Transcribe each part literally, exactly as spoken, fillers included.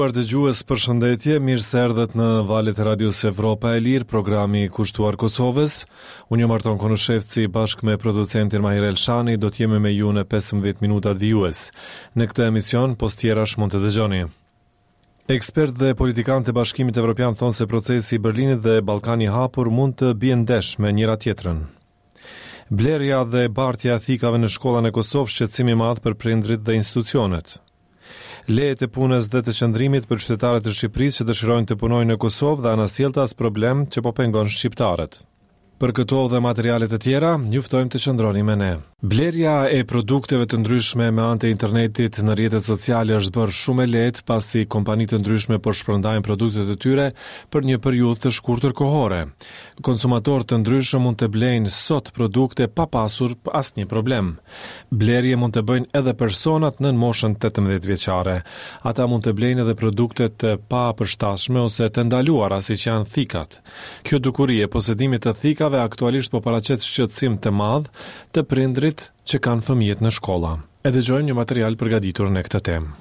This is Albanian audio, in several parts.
Për dëgjues, përshëndetje, mirë se erdhët në valët e Radios Evropa e Lirë, programi i kushtuar Kosovës. Unë jam Arton Konushevci, bashkë me producentin Mahir Elshani, do t'jemi me ju në pesëmbëdhjetë minutat vijues. Në këtë emision, post tjerash mund të dëgjoni. Ekspert dhe politikanë të Bashkimit Evropian thonë se procesi i Berlinit dhe Ballkani i hapur mund të bien ndesh me njëra tjetrën. Blerja dhe bartja e thikave në shkollat e Kosovës shqetësim i madh për prindrit dhe institucionet. Lejet e punës dhe të qëndrimit për qytetarët e Shqipërisë që dëshirojnë të punojnë në Kosovë dhe anasjelltas problem që po pengon shqiptarët. Për këto dhe materialet të tjera, ju ftojmë të qëndroni me ne. Blerja e produkteve të ndryshme me anë të internetit në rrjetet sociale është bërë shumë e lehtë pasi kompanitë të ndryshme po shpërndajnë produktet e tyre për një periudhë të shkurtër kohore. Konsumatorët të ndryshëm mund të blejnë sot produkte pa pasur asnjë problem. Blerje mund të bëjnë edhe personat në moshën tetëmbëdhjetë vjeçare. Ata mund të blejnë edhe produktet të pa përshtatshme ose të ndaluara siç janë thikat. Kjo dukuri e posedimit të thikave aktualisht po paraqet shqetësim të madh të prindrit që kanë fëmijët në shkolla. E dëgjojmë një material përgatitur në këtë temë.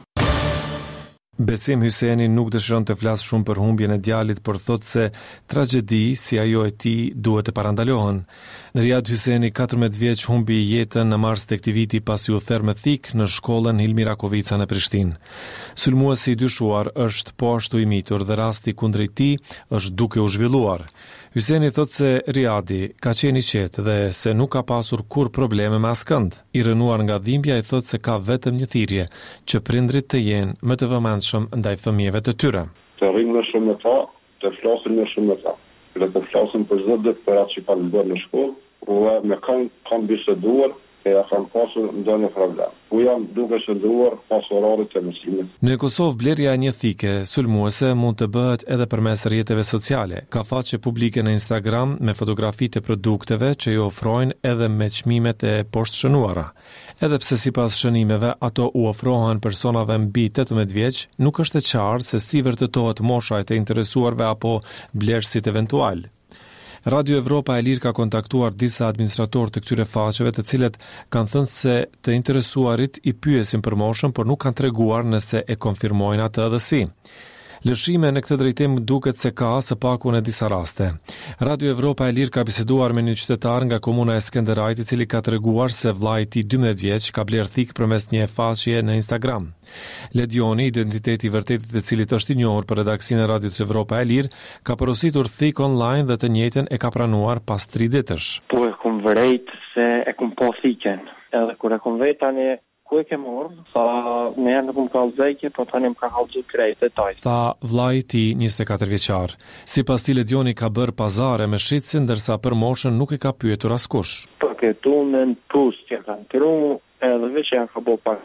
Besim Hyseni nuk dëshiron të flasë shumë për humbjen e djalit, por thotë se tragjedi si ajo e tij duhet të parandalohen. Riad Hyseni, katërmbëdhjetë vjeç, humbi jetën në mars të këtij viti pasi u therr me thik në shkollën Hilmi Rakovica në Prishtinë. Sulmuesi i dyshuar është po ashtu i mitur dhe rasti kundrejt tij është duke u zhvilluar. Hyseni thotë se Riadi ka qenë i qetë dhe se nuk ka pasur kur probleme me askënd. I rënuar nga dhimbja, i thotë se ka vetëm një thirrje, që prindrit të jenë më të vëmendshëm ndaj fëmijëve të tyre. Të rrinë më shumë me ta, të flasin më shumë me ta. Dhe të flasin për çdo ditë për atë që kanë bërë në shkollë, u me kanë kanë biseduar e ja kanë pasur ndonjë problem. U jam duke shëndruar pas orarit të mësimit. Në Kosovë, blerja e një thike sulmuese mund të bëhet edhe përmes rrjeteve sociale. Ka faqe publike në Instagram me fotografi të produkteve që i ofrojnë edhe me çmimet e poshtshënuara. Edhe pse sipas shënimeve ato u ofrohen personave mbi tetëmbëdhjetë vjeç, nuk është e qartë se si vërtetohet mosha e të interesuarve apo blerësit eventual. Radio Evropa e Lirë ka kontaktuar disa administratorë të këtyre faqeve, të cilët kanë thënë se të interesuarit i pyesin për moshën, por nuk kanë treguar nëse e konfirmojnë atë edhe si. Lëshime në këtë drejtim duket se ka së paku në disa raste. Radio Evropa e Lirë ka biseduar me një qytetar nga komuna e Skënderajt, i cili ka treguar se vllai i tij dymbëdhjetë vjeç ka bler thik përmes një faqeje në Instagram. Ledioni, identiteti i vërtetit i cilit është i njohur për redaksinë e Radios Evropa e Lirë, ka porositur thik online dhe të njëjtën e ka pranuar pas tri ditësh. Po e kum vërejt se e kum po thiken. Edhe kur e kum vërejt tani ku e ke morë? Tha, me janë nuk më ka lëzejke, po tani më ka halëgju krejt, detaj. Tha vllai i tij, njëzet e katër vjeçar. Si pas ti Ledioni ka bërë pazare me shitsin, ndërsa për moshën nuk e ka pyetur askush. Për këtu në në plus që kanë këru, edhe veç janë ka bo pak,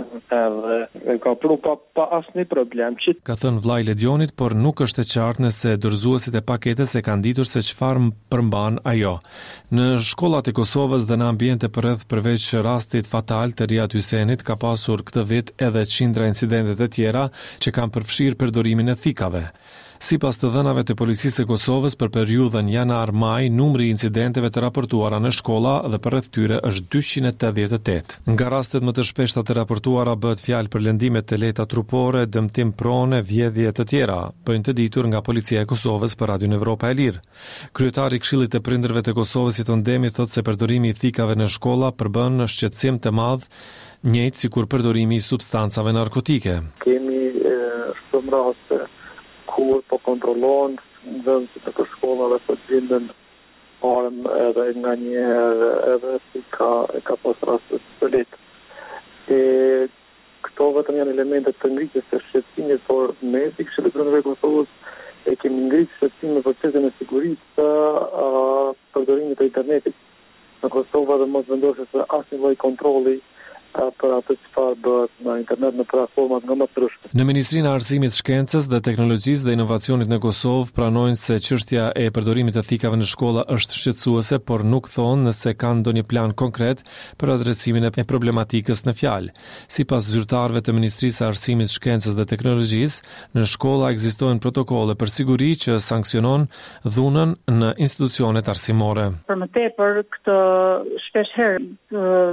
edhe ka pru pa, pa asni problem. Që... Ka thënë vllai Ledionit, por nuk është e qartë nëse dorëzuesit e paketes e kanë ditur se çfarë përmban ajo. Në shkollat e Kosovës dhe në ambiente përreth përveç rastit fatal të Riad Hysenit ka pasur këtë vit edhe qindra incidente të tjera që kanë përfshirë përdorimin e thikave. Sipas të dhënave të policisë e Kosovës për periudhën janar-maj, numri i incidenteve të raportuara në shkolla dhe përreth tyre është dyqind e tetëdhjetë e tetë. Nga rastet më të shpeshta të raportuara bëhet fjalë për lëndime të lehta trupore, dëmtim prone, vjedhje të tjera, bëjnë të ditur nga policia e Kosovës për Radion Evropa e Lirë. Kryetari i Këshillit të Prindërve të Kosovës, Iton Demi, thotë se përdorimi i thikave në shkolla përbën shqetësim të madh, njëjtë sikur përdorimi i substancave narkotike. Kemi shumë raste kur po kontrolon nxënësit e shkollave të gjenden armë edhe nga një herë edhe si ka, ka pas raste të letë. E këto vetëm janë elementet të ngritjes së shqetësimit, por ne si Këshilli i Prindërve të Kosovës e kemi ngritur shqetësimin në procesin e sigurisë të përdorimit të internetit në Kosovë dhe mos vendosjes së asnjë lloj kontrolli për atë çfarë bëhet në internet në platformat nga më të ndryshme. Në Ministrinë e Arsimit, Shkencës dhe Teknologjisë dhe Inovacionit në Kosovë pranojnë se çështja e përdorimit të thikave në shkolla është shqetësuese, por nuk thonë nëse kanë ndonjë plan konkret për adresimin e problematikës në fjalë. Sipas zyrtarëve të Ministrisë së Arsimit, Shkencës dhe Teknologjisë, në shkolla ekzistojnë protokolle për siguri që sanksionon dhunën në institucionet arsimore. Për më tepër, këtë shpesh herë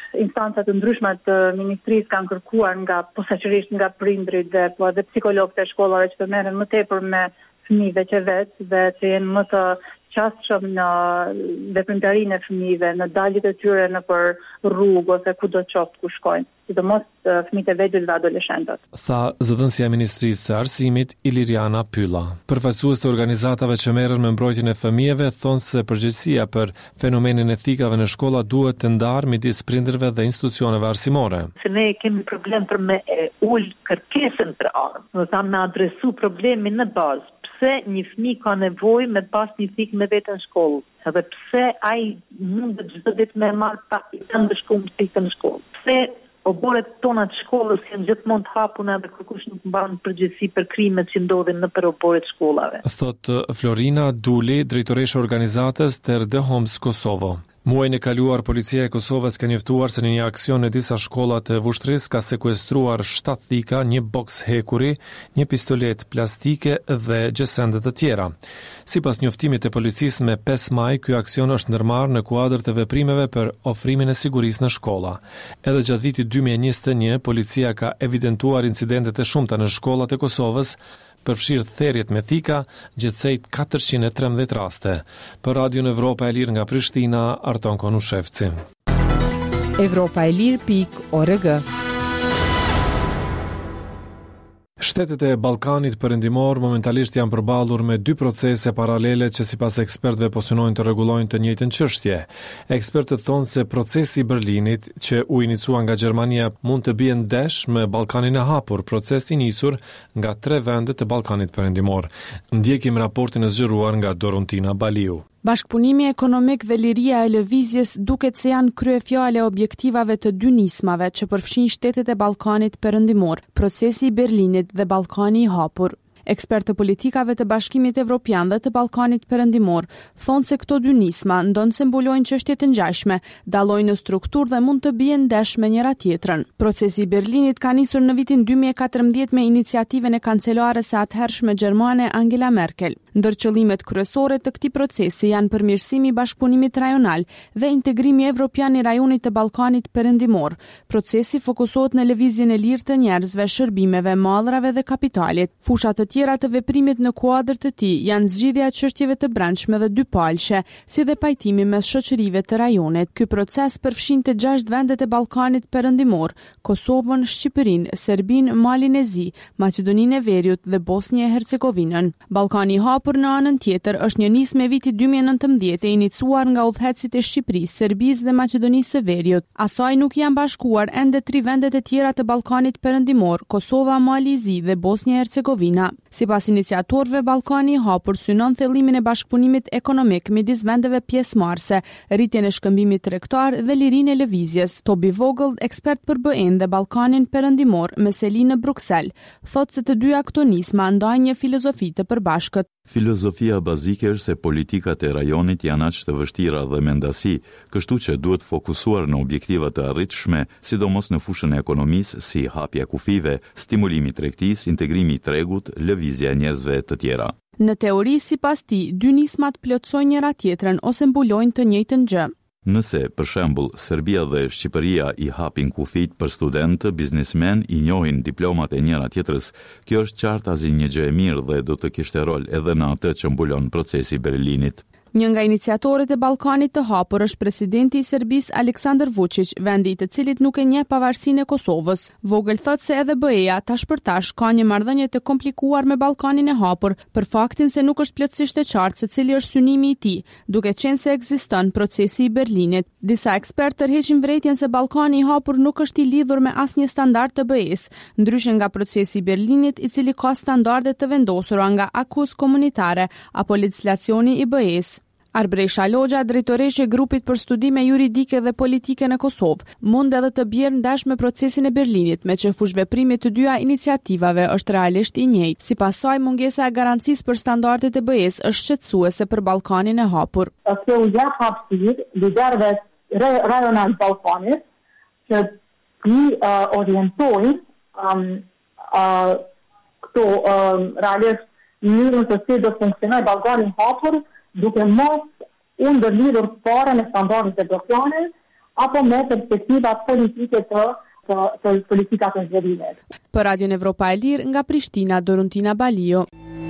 instanca të ndryshme të ministrisë kanë kërkuar nga posaçërisht nga prindrit dhe po edhe psikologët e shkollave që të merren më tepër me fëmijëve që vetë dhe që jenë më të qasshëm në veprimtarinë e fëmijëve, në daljet e tyre nëpër rrugë ose kudo qoftë ku shkojnë, sidomos fëmijët e vegjël dhe adoleshentët. Tha zëdhënësia e Ministrisë së Arsimit Iliriana Pylla. Përfaqësues të organizatave që merren me mbrojtjen e fëmijëve thonë se përgjegjësia për fenomenin e thikave në shkolla duhet të ndarë midis prindërve dhe institucioneve arsimore. Se ne kemi problem për me ul kërkesën për armë, do të thonë me adresu problemin në bazë. Pse një fëmijë ka nevojë me pas një thikë me veten në shkollë? Edhe pse ai mund të çdo ditë me marr pak të ndeshkuar thikën në shkollë? Pse oborët tona të shkollës janë gjithmonë të hapuna dhe kërkush nuk mban përgjegjësi për krimet që ndodhin nëpër oborët shkollave? Thot Florina Duli, drejtoresha e organizatës Ter de Homs Kosovo. Muajin e kaluar, policia e Kosovës ka njoftuar se në një aksion në disa shkolla të Vushtrisë ka sekuestruar shtatë thika, një boks hekuri, një pistolet plastike dhe gjësende të tjera. Sipas njoftimit të policisë me pesë maj, ky aksion është ndërmarrë në kuadër të veprimeve për ofrimin e sigurisë në shkolla. Edhe gjatë vitit dy mijë e njëzet e një, policia ka evidentuar incidentet e shumta në shkollat e Kosovës, përfshirë therrjet me thika, gjithsejt katërqind e trembëdhjetë raste. Për Radion Evropa e Lirë nga Prishtina, Arton Konushevci. Evropa e Lirë pikë org. Shtetet e Ballkanit Perëndimor momentalisht janë përballur me dy procese paralele që sipas ekspertëve po synojnë të rregullojnë të njëjtën çështje. Ekspertët thonë se procesi i Berlinit, që u inicua nga Gjermania, mund të bijë ndesh me Ballkanin e hapur, proces i nisur nga tre vende të Ballkanit Perëndimor. Ndjekim raportin e zgjeruar nga Dorontina Baliu. Bashkëpunimi ekonomik dhe liria e lëvizjes duket se janë kryefjale objektivave të dy nismave që përfshin shtetet e Ballkanit Perëndimor, procesi i Berlinit dhe Ballkani i hapur. Ekspertë politikave të Bashkimit Evropian dhe të Ballkanit Perëndimor thonë se këto dy nisma ndonë se mbulojnë çështje të ngjashme, dallojnë në strukturë dhe mund të bien ndesh me njëra tjetrën. Procesi i Berlinit ka nisur në vitin dy mijë e katërmbëdhjetë me iniciativën e kancelares së atëhershme gjermane Angela Merkel. Ndër qëllimet kryesore të këtij procesi janë përmirësimi i bashkëpunimit rajonal dhe integrimi evropian i rajonit të Ballkanit Perëndimor. Procesi fokusohet në lëvizjen e lirë të njerëzve, shërbimeve, mallrave dhe kapitalit. Fushat të tjera të veprimit në kuadër të tij janë zgjidhja e çështjeve të brendshme dhe dypalëshe, si dhe pajtimi mes shoqërive të rajonit. Ky proces përfshinte gjashtë vendet e Ballkanit Perëndimor: Kosovën, Shqipërinë, Serbinë, Malin e Zi, Maqedoninë e Veriut dhe Bosnjë e Hercegovinën. Ballkani i hapur në anën tjetër është një nismë e vitit dy mijë e nëntëmbëdhjetë e iniciuar nga udhëhecit e Shqipërisë, Serbisë dhe Maqedonisë së Veriut. Asaj nuk janë bashkuar ende tri vendet e tjera të Ballkanit Perëndimor: Kosova, Mali i Zi dhe Bosnja e Hercegovina. Sipas iniciatorëve, Ballkani i hapur synon thellimin e bashkëpunimit ekonomik midis vendeve pjesëmarrëse, rritjen e shkëmbimit tregtar dhe lirinë e lëvizjes. Tobi Vogel, ekspert për B E-n dhe Ballkanin Perëndimor me seli në Bruksel, thotë se të dyja këto nisma ndajnë një filozofi të përbashkët. Filozofia bazike është se politikat e rajonit janë aq të vështira dhe mendasi, kështu që duhet fokusuar në objektiva të arritshme, sidomos në fushën e ekonomisë, si hapja kufive, stimulimi i tregtisë, integrimi i tregut, lëvizja e njerëzve të tjera. Në teori, sipas tij, dy nismat plotësojnë njëra tjetrën ose mbulojnë të njëjtën gjë. Nëse, për shembull, Serbia dhe Shqipëria i hapin kufit për studentë, biznesmen i njohin diplomat e njëra tjetrës, kjo është qartë azi një gjë e mirë dhe do të kishte rol edhe në atë që mbulon procesi i Berlinit. Një nga iniciatorët e Ballkanit të hapur është presidenti i Serbisë Aleksandar Vučić, vendi i të cilit nuk e njeh pavarësinë e Kosovës. Vogel thotë se edhe B E-ja tash për tash ka një marrëdhënie të komplikuar me Ballkanin e hapur, për faktin se nuk është plotësisht e qartë se cili është synimi i tij, duke qenë se ekziston procesi i Berlinit. Disa ekspertë tërheqin vërejtjen se Ballkani i hapur nuk është i lidhur me asnjë standard të B E-s, ndryshe nga procesi i Berlinit, i cili ka standarde të vendosura nga Acquis Komunitare apo legjislacioni i B E-s. Arbresha Logja, drejtoreshe e grupit për studime juridike dhe politike në Kosovë, mund edhe të bjerë ndesh me procesin e Berlinit, me që fushveprimi të dyja iniciativave është realisht i njëjtë. Sipas saj, mungesa e garancisë për standardet e B E-s është shqetësuese për Ballkanin e hapur. Kjo u jap hapësirë liderëve rajonal të Ballkanit që të uh, orientojnë um, uh, këto um, realisht mënyrën se si do të funksionojë Ballkani i hapur, duke mos u ndërlidhur fare me standardet evropiane, apo me perspektiva politike të, të, të politika të zhvillimit. Për Radion Evropa e Lirë nga Prishtina, Doruntina Balio.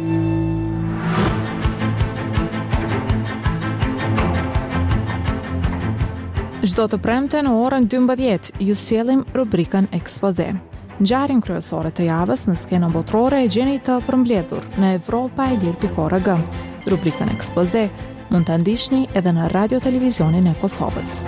Çdo të premte në orën dymbëdhjetë ju sjellim rubrikën Ekspoze. Ngjarjen kryesore të javës në skenën botërore e gjeni të përmbledhur në evropa e lirë pikë org. Rubrikën Ekspoze mund ta ndiqni edhe në Radio Televizionin e Kosovës.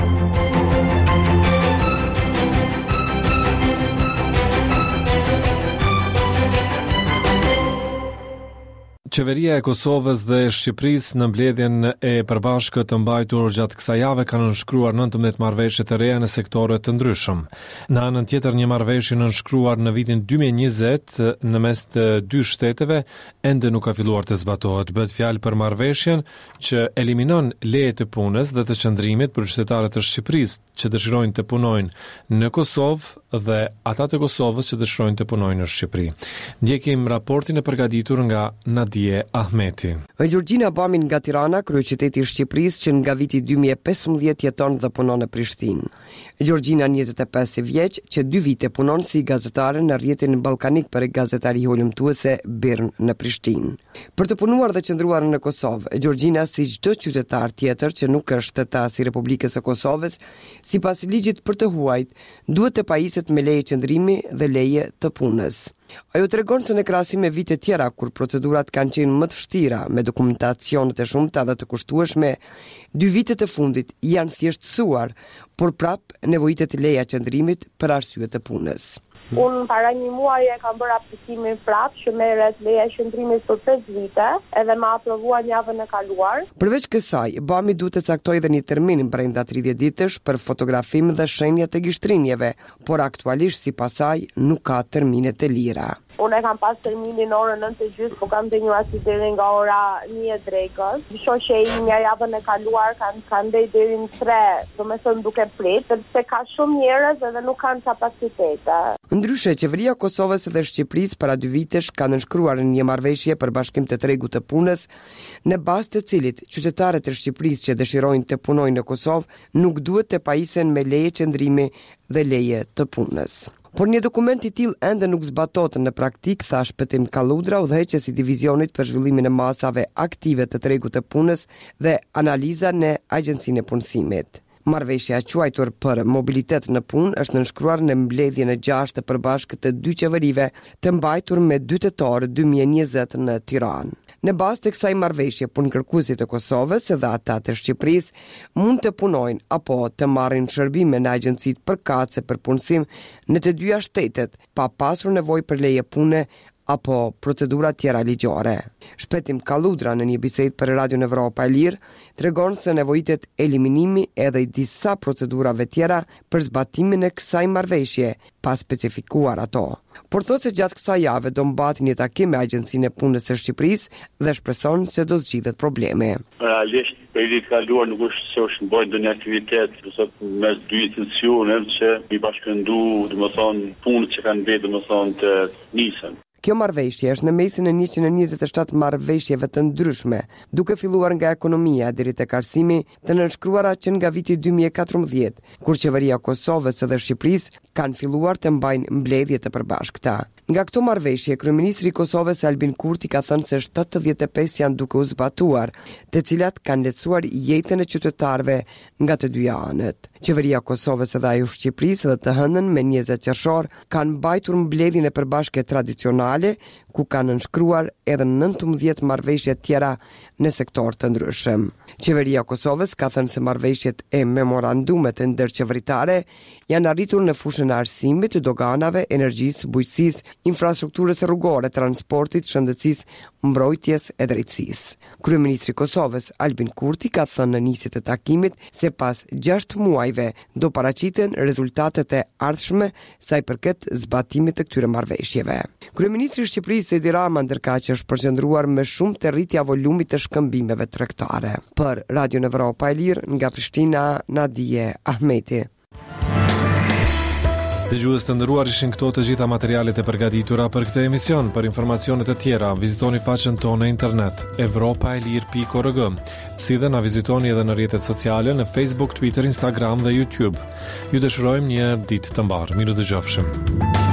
Qeveria e Kosovës dhe Shqipërisë në mbledhjen e përbashkët të mbajtur gjatë kësaj jave kanë nënshkruar nëntëmbëdhjetë marrëveshje të reja në sektore të ndryshëm. Në anën tjetër, një marrëveshje nënshkruar në vitin dy mijë e njëzet në mes të dy shteteve ende nuk ka filluar të zbatohet. Bëhet fjalë për marrëveshjen që eliminon leje të punës dhe të qëndrimit për qytetarët e Shqipërisë që dëshirojnë të punojnë në Kosovë dhe ata të Kosovës që dëshirojnë të punojnë në Shqipëri. Ndjekim raportin e përgatitur nga Nadia Ahmeti. Gjorgjina Bamin nga Tirana, kryeqyteti i Shqipërisë, që nga viti dy mijë e pesëmbëdhjetë jeton dhe punon në Prishtinë. Gjorgjina, njëzet e pesë vjeç, që dy vite punon si gazetare në rrjetin ballkanik për gazetari holumtuese Birn në Prishtinë. Për të punuar dhe qëndruar në Kosovë, Gjorgjina, si çdo qytetar tjetër që nuk është shtetës i Republikës së Kosovës, sipas ligjit për të huajt, duhet të pajiset me leje qëndrimi dhe leje të punës. Ajo tregon se në krahasim me vite tjera kur procedurat kanë qenë më të vështira me dokumentacionet e shumta dhe të kushtueshme, dy vitet e fundit janë thjeshtësuar, por prap nevojitet leja qëndrimit për arsye të punës. Unë para një muaj e kam bërë aplikimin prapë që merret leja e qëndrimit për pesë vite, edhe ma aprovuan javën e kaluar. Përveç kësaj, Bami duhet të caktojë edhe një termin brenda tridhjetë ditësh për fotografim dhe shenja të gishtrinjeve, por aktualisht sipas saj nuk ka termine të lira. Unë e kam pas terminin orën nëntë e gjysmë, por kam denjur aty deri nga ora një e drekës. Shoqja ime javën e kaluar kanë kanë ndej deri në tre, domethënë duke prit, sepse ka shumë njerëz edhe nuk kanë kapacitete. Ndryshe, qeveria e Kosovës dhe Shqipërisë para dy vitesh ka nënshkruar një marrëveshje për bashkim të tregut të punës, në bazë të cilit qytetarët e Shqipërisë që dëshirojnë të punojnë në Kosovë nuk duhet të pajisen me leje qëndrimi dhe leje të punës. Por një dokument i tillë ende nuk zbatohet në praktik, tha Shpëtim Kalludra, udhëheqës i divizionit për zhvillimin e masave aktive të tregut të punës dhe analiza në Agjencinë e Punësimit. Marrëveshja e quajtur për mobilitet në punë është nënshkruar në mbledhjen e gjashtë të përbashkët të dy qeverive të mbajtur me dy tetor dy mijë e njëzet në Tiranë. Në bazë të kësaj marrëveshje, punëkërkuesit e Kosovës dhe ata të Shqipërisë mund të punojnë apo të marrin shërbime në agjencitë përkatëse për punësim në të dyja shtetet, pa pasur nevojë për leje pune apo procedura tjera ligjore. Shpëtim Kalludra në një bisedë për Radio Evropa e Lirë tregon se nevojitet eliminimi edhe i disa procedurave tjera për zbatimin e kësaj marrëveshje, pa specifikuar ato. Por thotë se gjatë kësaj jave do mbahet një takim me Agjencinë e Punës së Shqipërisë dhe shpreson se do zgjidhet problemi. Realisht për vitin e kaluar nuk është se është bërë ndonjë aktivitet, sepse mes dy institucioneve që i bashkëndu, domethënë punët që kanë bërë domethënë të nisën. Kjo marrëveshje është në mesin e njëqind e njëzet e shtatë marrëveshjeve të ndryshme, duke filluar nga ekonomia deri tek arsimi, të nënshkruara që nga viti dy mijë e katërmbëdhjetë, kur qeveria e Kosovës dhe Shqipërisë kanë filluar të mbajnë mbledhje të përbashkëta. Nga këto marrëveshje, kryeministri i Kosovës Albin Kurti ka thënë se shtatëdhjetë e pesë janë duke u zbatuar, të cilat kanë lehtësuar jetën e qytetarëve nga të dyja anët. Qeveria e Kosovës dhe ajo Shqipërisë dhe të hënën me njëzet qershor kanë mbajtur mbledhjen e përbashkët tradicionale, ku kanë nënshkruar edhe nëntëmbëdhjetë marrëveshje tjera në sektor të ndryshëm. Qeveria e Kosovës ka thënë se marrëveshjet e memorandumet ndërqeveritare janë arritur në fushën e arsimit, doganave, energjisë, bujqësisë, infrastrukturës rrugore, transportit, shëndetësisë, mbrojtjes e drejtësisë. Kryeministri i Kosovës Albin Kurti ka thënë në nisje të takimit se pas gjashtë muajve do paraqiten rezultatet e ardhshme sa i përket zbatimit të këtyre marrëveshjeve. Kryeministri i Shqipërisë Edi Rama ndërkaq është përqendruar me shumë të rritja volumit të shkëmbimeve tregtare. Për Radio Evropa e Lirë nga Prishtina, Nadia Ahmeti. Dëgjues të nderuar, ishin këto të gjitha materialet e përgatitura për këtë emision. Për informacione të tjera, vizitoni faqen tonë në internet europa e lir pikë org. Si dhe na vizitoni edhe në rrjetet sociale në Facebook, Twitter, Instagram dhe YouTube. Ju dëshirojmë një ditë të mbarë. Miru dëgjofshim.